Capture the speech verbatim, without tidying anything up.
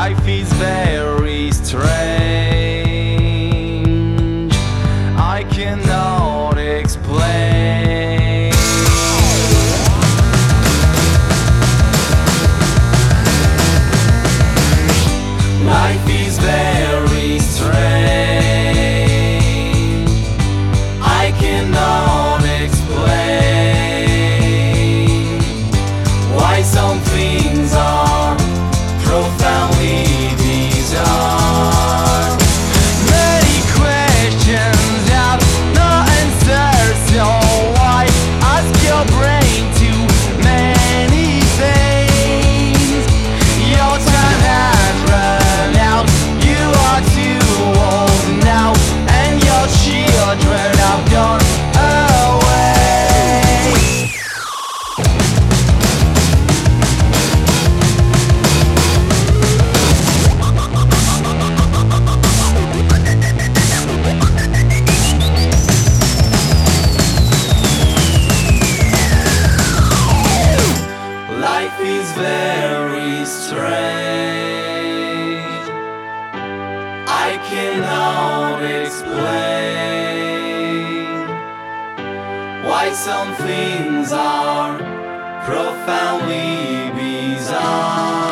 Life is very strange. I cannot explain. Life is very strange. I cannot explain why some things are profoundly bizarre. Many questions have no answers, so why ask your brain too many things? Your time has run out, you are too old now, and your children have gone away. Life is very strange. I cannot explain why some things are profoundly bizarre.